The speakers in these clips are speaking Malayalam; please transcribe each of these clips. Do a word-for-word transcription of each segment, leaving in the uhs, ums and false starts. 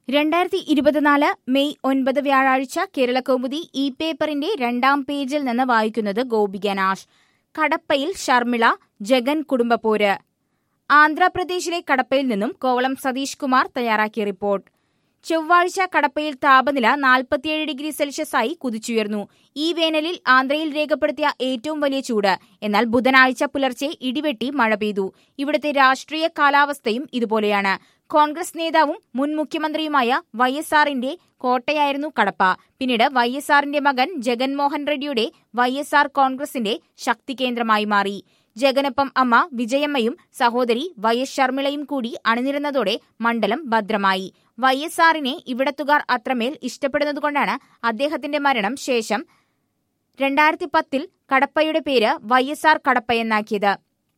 രണ്ടായിരത്തി ഇരുപത്തിനാല് മെയ് ഒൻപത് വ്യാഴാഴ്ച കേരളകൗമുദി ഈ പേപ്പറിന്റെ രണ്ടാം പേജിൽ നിന്ന് വായിക്കുന്നത് ഗോപിക നാഷ്. കടപ്പയിൽ ഷർമിള ജഗൻ കുടുംബപ്പോര്. ആന്ധ്രാപ്രദേശിലെ കടപ്പയിൽ നിന്നും കോവളം സതീഷ് കുമാർ തയ്യാറാക്കിയ റിപ്പോർട്ട്. ചൊവ്വാഴ്ച കടപ്പയിൽ താപനില നാൽപ്പത്തിയേഴ് ഡിഗ്രി സെൽഷ്യസായി കുതിച്ചുയർന്നു. ഈ വേനലിൽ ആന്ധ്രയിൽ രേഖപ്പെടുത്തിയ ഏറ്റവും വലിയ ചൂട്. എന്നാൽ ബുധനാഴ്ച പുലർച്ചെ ഇടിവെട്ടി മഴ പെയ്തു. ഇവിടുത്തെ രാഷ്ട്രീയ കാലാവസ്ഥയും ഇതുപോലെയാണ്. കോൺഗ്രസ് നേതാവും മുൻ മുഖ്യമന്ത്രിയുമായ വൈ എസ് ആറിന്റെ കോട്ടയായിരുന്നു കടപ്പ. പിന്നീട് വൈ എസ് ആറിന്റെ മകൻ ജഗൻമോഹൻ റെഡ്ഡിയുടെ വൈ എസ് ആർ കോൺഗ്രസിന്റെ ശക്തി കേന്ദ്രമായി മാറി. ജഗനൊപ്പം അമ്മ വിജയമ്മയും സഹോദരി വൈ എസ് ഷർമിളയും കൂടി അണിനിരന്നതോടെ മണ്ഡലം ഭദ്രമായി. വൈ എസ് ആറിനെ ഇവിടത്തുകാർ അത്രമേൽ ഇഷ്ടപ്പെടുന്നതുകൊണ്ടാണ് അദ്ദേഹത്തിന്റെ മരണം ശേഷം രണ്ടായിരത്തി പത്തിൽ കടപ്പയുടെ പേര് വൈ എസ് ആർ കടപ്പ എന്നാക്കിയത്.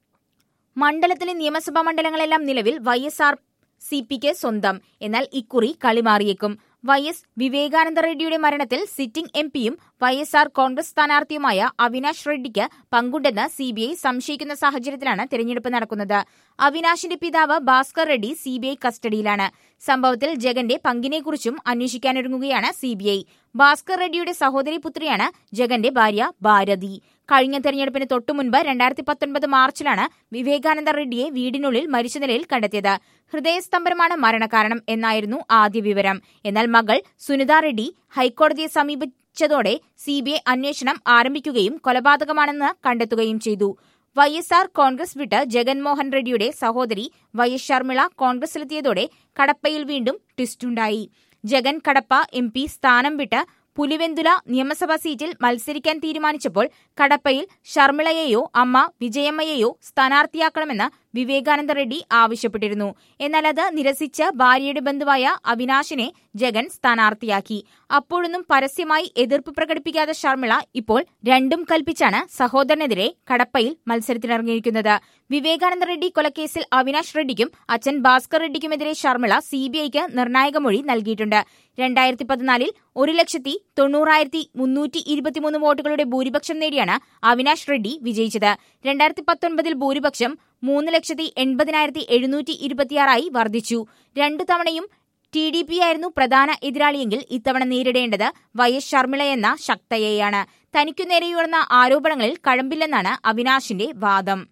മണ്ഡലത്തിലെ നിയമസഭാ മണ്ഡലങ്ങളെല്ലാം നിലവിൽ വൈ എസ് ആർ സി പിക്ക് സ്വന്തം. എന്നാൽ ഇക്കുറി കളിമാറിയേക്കും. വൈ എസ് വിവേകാനന്ദ റെഡ്ഡിയുടെ മരണത്തിൽ സിറ്റിംഗ് എം പിയും വൈ എസ് ആർ കോൺഗ്രസ് സ്ഥാനാർത്ഥിയുമായ അവിനാഷ് റെഡ്ഡിക്ക് പങ്കുണ്ടെന്ന് സി ബി ഐ സംശയിക്കുന്ന സാഹചര്യത്തിലാണ് തെരഞ്ഞെടുപ്പ് നടക്കുന്നത്. അവിനാഷിന്റെ പിതാവ് Bhaskar Reddy C B I കസ്റ്റഡിയിലാണ്. സംഭവത്തിൽ ജഗന്റെ പങ്കിനെക്കുറിച്ചും അന്വേഷിക്കാനൊരുങ്ങുകയാണ് സി ബി ഐ. ഭാസ്കർ റെഡ്ഡിയുടെ സഹോദരി പുത്രിയാണ് ജഗന്റെ ഭാര്യ ഭാരതി. കഴിഞ്ഞ തെരഞ്ഞെടുപ്പിന് തൊട്ടുമുൻപ് രണ്ടായിരത്തി പത്തൊൻപത് മാർച്ചിലാണ് വിവേകാനന്ദ റെഡ്ഡിയെ വീടിനുള്ളിൽ മരിച്ച നിലയിൽ കണ്ടെത്തിയത്. ഹൃദയസ്തംഭനമാണ് മരണകാരണം എന്നായിരുന്നു ആദ്യ വിവരം. എന്നാൽ മകൾ സുനിത റെഡ്ഡി ഹൈക്കോടതിയെ സമീപിച്ചതോടെ സി ബി ഐ അന്വേഷണം ആരംഭിക്കുകയും കൊലപാതകമാണെന്ന് കണ്ടെത്തുകയും ചെയ്തു. വൈ എസ് ആർ കോൺഗ്രസ് വിട്ട് ജഗൻമോഹൻ റെഡ്ഡിയുടെ സഹോദരി വൈ എസ് ഷർമിള കോൺഗ്രസിലെത്തിയതോടെ കടപ്പയിൽ വീണ്ടും ട്വിസ്റ്റുണ്ടായി. ജഗൻ കടപ്പ എം പി സ്ഥാനം വിട്ട് പുലിവെന്തുല നിയമസഭാ സീറ്റിൽ മത്സരിക്കാൻ തീരുമാനിച്ചപ്പോൾ കടപ്പയിൽ ഷർമിളയെയോ അമ്മ വിജയമ്മയെയോ സ്ഥാനാർത്ഥിയാക്കണമെന്ന് വിവേകാനന്ദ റെഡ്ഡി ആവശ്യപ്പെട്ടിരുന്നു. എന്നാൽ അത് നിരസിച്ച് ഭാര്യയുടെ ബന്ധുവായ അവിനാശിനെ ജഗൻ സ്ഥാനാർത്ഥിയാക്കി. അപ്പോഴൊന്നും പരസ്യമായി എതിർപ്പ് പ്രകടിപ്പിക്കാത്ത ഷർമിള ഇപ്പോൾ രണ്ടും കൽപ്പിച്ചാണ് സഹോദരനെതിരെ കടപ്പയിൽ മത്സരത്തിനിറങ്ങിയിരിക്കുന്നത്. വിവേകാനന്ദ റെഡ്ഡി കൊലക്കേസിൽ അവിനാഷ് റെഡ്ഡിക്കും അച്ഛൻ ഭാസ്കർ റെഡ്ഡിക്കുമെതിരെ ഷർമിള സി ബി ഐക്ക് നിർണായക മൊഴി നൽകിയിട്ടുണ്ട്. രണ്ടായിരത്തി പതിനാലിൽ ഒരു ലക്ഷത്തി തൊണ്ണൂറായിരത്തി മുന്നൂറ്റി ഇരുപത്തിമൂന്ന് വോട്ടുകളുടെ ഭൂരിപക്ഷം നേടിയാണ് അവിനാഷ് റെഡ്ഡി വിജയിച്ചത്. രണ്ടായിരത്തി പത്തൊൻപതിൽ ഭൂരിപക്ഷം മൂന്ന് ലക്ഷത്തി എൺപതിനായിരത്തി എഴുന്നൂറ്റി ഇരുപത്തിയാറായി വർദ്ധിച്ചു. രണ്ടു തവണയും ടി ഡി പി ആയിരുന്നു പ്രധാന എതിരാളിയെങ്കിൽ ഇത്തവണ നേരിടേണ്ടത് വൈ എസ് ഷർമിള എന്ന ശക്തയെയാണ്. തനിക്കു നേരെയുയർന്ന ആരോപണങ്ങളിൽ കഴമ്പില്ലെന്നാണ് അവിനാഷിന്റെ വാദം.